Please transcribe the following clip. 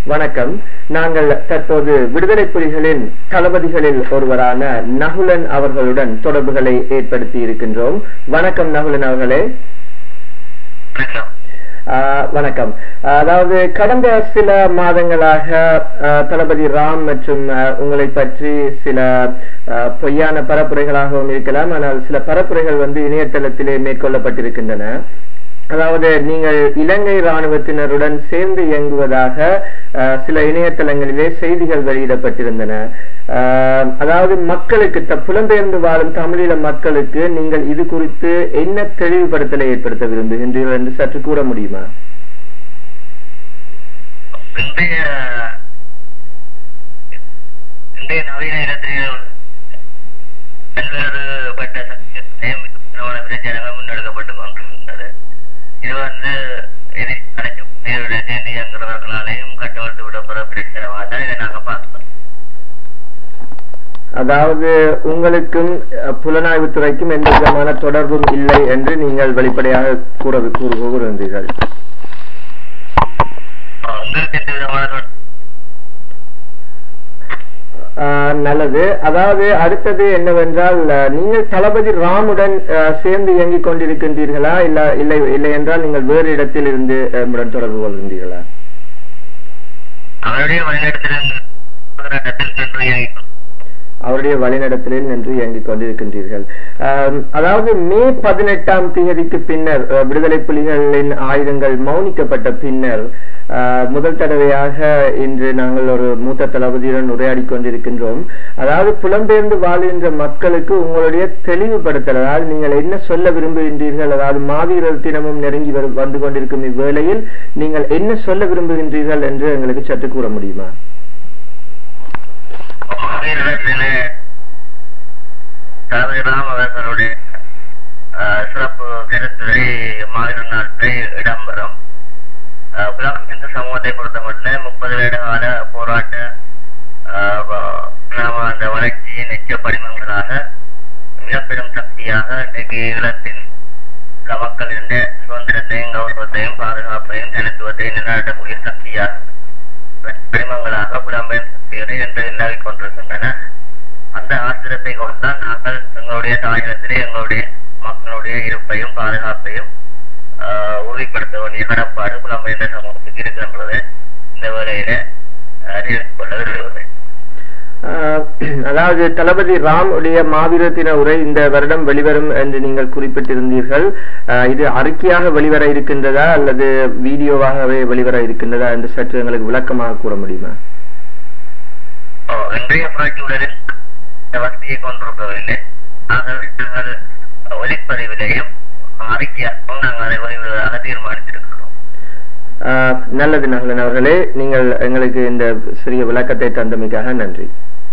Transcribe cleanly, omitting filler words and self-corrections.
வணக்கம். நாங்கள் தற்போது விடுதலை புலிகளின் தளபதிகளில் ஒருவரான நகுலன் அவர்களுடன் தொடர்புகளை ஏற்படுத்தி இருக்கின்றோம். வணக்கம் நகுலன் அவர்களே. வணக்கம். அதாவது கடந்த சில மாதங்களாக தளபதி ராம் மற்றும் உங்களை பற்றி சில பொய்யான பரப்புரைகளாகவும் இருக்கலாம், ஆனால் சில பரப்புரைகள் இணையதளத்திலே மேற்கொள்ளப்பட்டிருக்கின்றன. அதாவது நீங்கள் இலங்கை இராணுவத்தினருடன் சேர்ந்து இயங்குவதாக சில இணையதளங்களிலே செய்திகள் வெளியிடப்பட்டிருந்தன. அதாவது மக்களுக்கு புலம்பெயர்ந்து வாழும் தமிழீழ மக்களுக்கு நீங்கள் இது குறித்து என்ன தெளிவுபடுத்தலை ஏற்படுத்த விரும்புகின்றீர்கள் என்று சற்று கூற முடியுமா? இன்றைய நவீன இடத்தில் பல்வேறுபட்ட பிரச்சாரங்கள் முன்னெடுக்கப்பட்டு கொண்டிருக்கின்றது. இது எதிர்ப்பு சேர்ந்து இயங்குறவர்களாலையும் கட்டவிழ்த்து விடப்படுற பிரச்சனையாக தான் இதை நாங்கள் பார்க்கிறோம். அதாவது உங்களுக்கும் புலனாய்வு துறைக்கும் எந்த விதமான தொடர்பும் இல்லை என்று நீங்கள் வெளிப்படையாக கூறுகின்றீர்கள். உங்களுக்கு எந்த விதமான நல்லது. அதாவது அடுத்தது என்னவென்றால், நீங்கள் தளபதி ராமுடன் சேர்ந்து இயங்கிக் கொண்டிருக்கின்றீர்களா, இல்லை என்றால் நீங்கள் வேறு இடத்தில் இருந்து தொடர்பு கொள்கின்றீர்களா? அவருடைய வழிநடத்தலில் நின்று இயங்கிக் கொண்டிருக்கின்றீர்கள். அதாவது மே 18ஆம் தேதிக்கு பின்னர் விடுதலை புலிகளின் ஆயுதங்கள் மௌனிக்கப்பட்ட பின்னர் முதல் தடவையாக இன்று நாங்கள் ஒரு மூத்த தளபதியுடன் உரையாடி கொண்டிருக்கின்றோம். அதாவது புலம்பெயர்ந்து வாழ்கின்ற மக்களுக்கு உங்களுடைய தெளிவுபடுத்தல், அதாவது நீங்கள் என்ன சொல்ல விரும்புகின்றீர்கள், அதாவது மாவீரர் தினமும் நெருங்கி வந்து கொண்டிருக்கும் இவ்வேளையில் நீங்கள் என்ன சொல்ல விரும்புகின்றீர்கள் என்று எங்களுக்கு சற்று கூற முடியுமா? அவர்களுடைய சிறப்பு கருத்துரை மாவீரர் நாட்டை இடம்பெறும். புலம்பெயர்ந்த சமூகத்தை பொறுத்தமட்டில் 30 வருட கால போராட்ட அந்த வளர்ச்சியின் நிச்சய படிமங்களாக மிகப்பெரும் சக்தியாக இன்றைக்கு ஈழத்தின் மக்களின் சுதந்திரத்தையும் கௌரவத்தையும் பாதுகாப்பையும் தனித்துவத்தையும் நிலைநாட்டக்கூடிய சக்தியாக படிமங்களாக புலம்பெயர் சக்திகளை இன்று நிலவிக் கொண்டிருக்கின்றன. அந்த ஆத்திரத்தை கொண்டுதான் நாங்கள் எங்களுடைய தாயகத்திலே எங்களுடைய மக்களுடைய இருப்பையும் பாதுகாப்பையும் உறுதிப்படுத்த வேண்டிய கடப்பாடு புலம்பெயர்ந்த சமூகத்துக்கு இருக்கின்றது. இந்த வேளையில அறிவித்துக் கொள்ள விரும்புகிறேன். அதாவது தளபதி ராம் உடைய மாவீரர் தின உரை இந்த வருடம் வெளிவரும் என்று நீங்கள் குறிப்பிட்டிருந்தீர்கள். இது அறிக்கையாக வெளிவர இருக்கின்றதா அல்லது வீடியோவாகவே வெளிவர இருக்கின்றதா என்று சற்று எங்களுக்கு விளக்கமாக கூற முடியுமா? இன்றைய புரட்சி உலகில் வசதியை கொண்டிருக்கவில்லை. நாங்கள் ஒலிப்பதிவிலையும் அறிக்கையாகவும் நாங்கள் அதை வெளிவிடுவதாக தீர்மானித்திருக்கிறோம். நல்லது நகுலன் அவர்களே, நீங்கள் எங்களுக்கு இந்த சிறிய விளக்கத்தை தந்தமைக்காக நன்றி.